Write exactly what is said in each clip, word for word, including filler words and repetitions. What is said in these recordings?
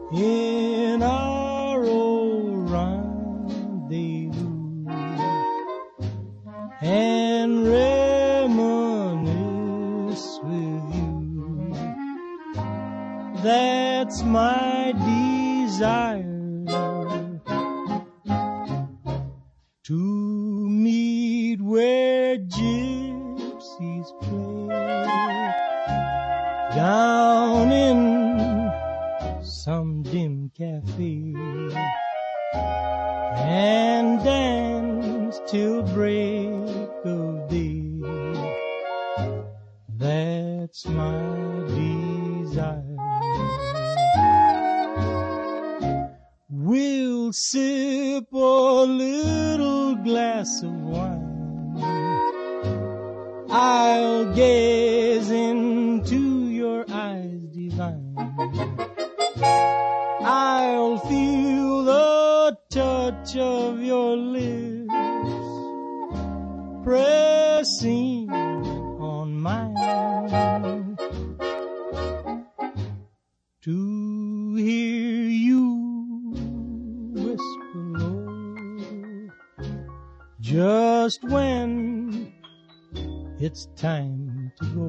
in our old rendezvous and reminisce with you. That's my desire, to meet where gypsies play, down in some dim cafe, and dance till break of day. That's my desire. We'll sip a little glass of wine, I'll gaze into your eyes divine, I'll feel the touch of your lips pressing on mine, to hear you whisper low just when it's time to go.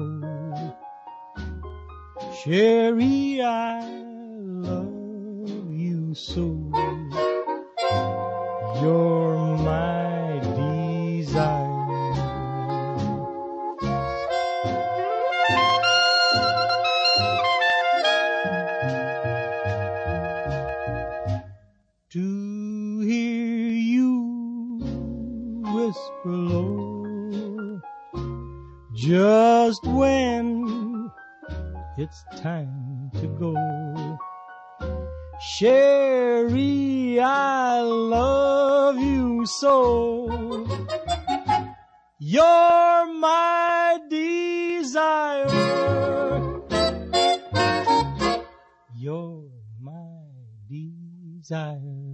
Sherry, I love you so. You're my desire. To hear you whisper low just when it's time to go. Sherry, I love you so. You're my desire. You're my desire.